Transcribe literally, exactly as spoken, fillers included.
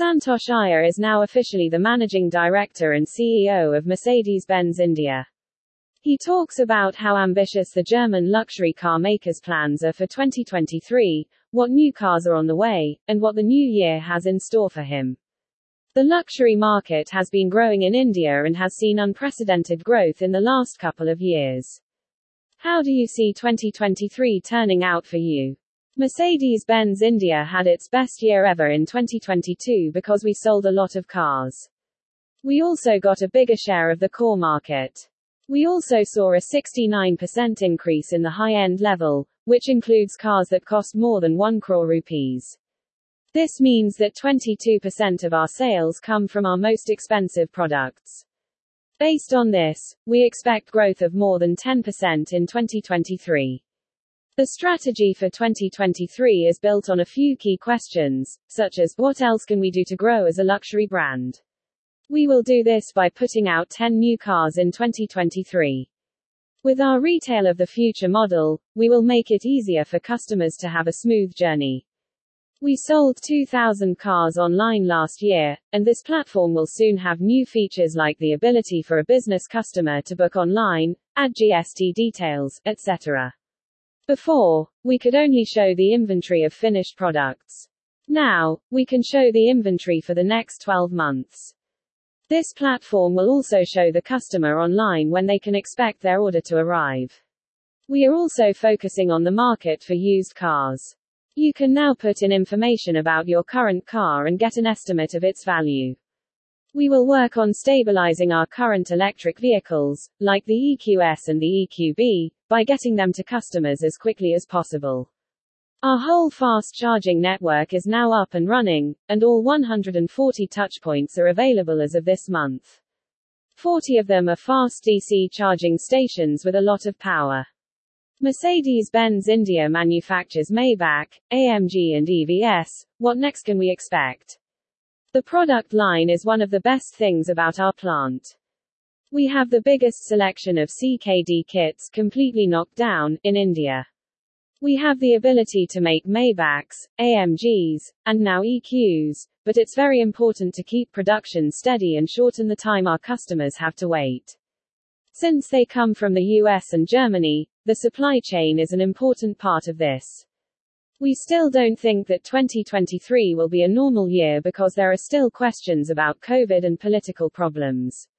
Santosh Iyer is now officially the managing director and C E O of Mercedes-Benz India. He talks about how ambitious the German luxury car maker's plans are for twenty twenty-three, what new cars are on the way, and what the new year has in store for him. The luxury market has been growing in India and has seen unprecedented growth in the last couple of years. How do you see twenty twenty-three turning out for you? Mercedes-Benz India had its best year ever in twenty twenty-two because we sold a lot of cars. We also got a bigger share of the core market. We also saw a sixty-nine percent increase in the high-end level, which includes cars that cost more than one crore rupees. This means that twenty-two percent of our sales come from our most expensive products. Based on this, we expect growth of more than ten percent in twenty twenty-three. The strategy for twenty twenty-three is built on a few key questions, such as, what else can we do to grow as a luxury brand? We will do this by putting out ten new cars in twenty twenty-three. With our Retail of the Future model, we will make it easier for customers to have a smooth journey. We sold two thousand cars online last year, and this platform will soon have new features like the ability for a business customer to book online, add G S T details, et cetera. Before, we could only show the inventory of finished products. Now, we can show the inventory for the next twelve months. This platform will also show the customer online when they can expect their order to arrive. We are also focusing on the market for used cars. You can now put in information about your current car and get an estimate of its value. We will work on stabilizing our current electric vehicles, like the E Q S and the E Q B, by getting them to customers as quickly as possible. Our whole fast charging network is now up and running, and all one hundred forty touchpoints are available as of this month. forty of them are fast D C charging stations with a lot of power. Mercedes-Benz India manufactures Maybach, A M G and E V S. What next can we expect? The product line is one of the best things about our plant. We have the biggest selection of C K D kits, completely knocked down, in India. We have the ability to make Maybachs, A M Gs, and now E Qs, but it's very important to keep production steady and shorten the time our customers have to wait. Since they come from the U S and Germany, the supply chain is an important part of this. We still don't think that twenty twenty-three will be a normal year because there are still questions about COVID and political problems.